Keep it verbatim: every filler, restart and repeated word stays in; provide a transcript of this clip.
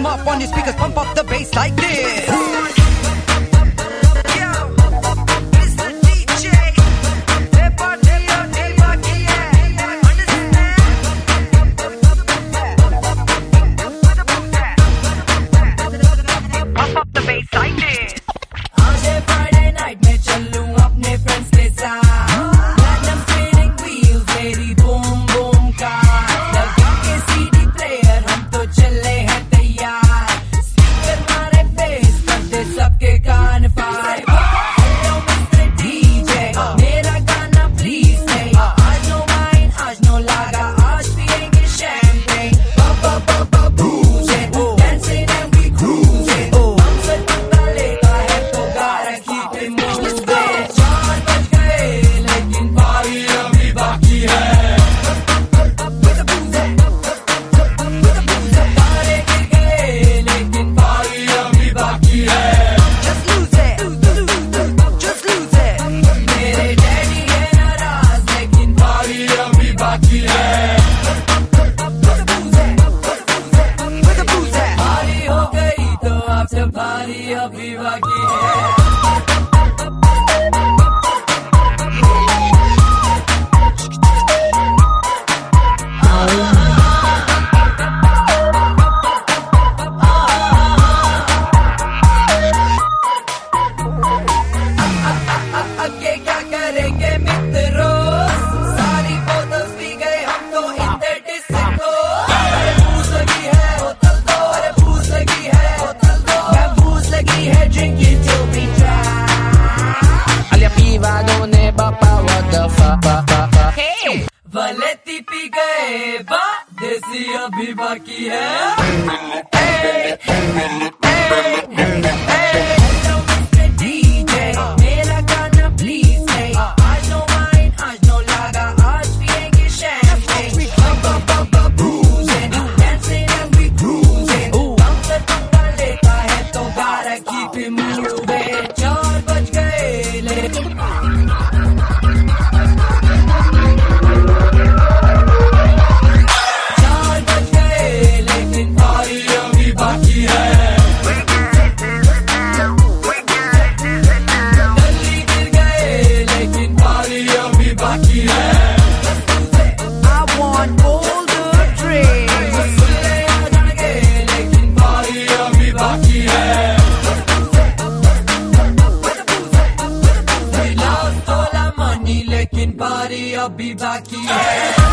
volume up on your speakers, pump up the bass like this. भारी अभी बाकी है। आगे क्या करेंगे मित्रों, सारी बोतल पी गए हम तो इतने डिस्को। अरे भूख लगी है बोतल दो, अरे भूख लगी है बोतल दो, मैं भूख लगी है drink it till we dry. Olha piva done papa what the fuck. Hey, वलेती पी गए बा, देसी अभी बाकी है। Hey, hey, hey, hey. लेकिन पारी अभी बाकी है।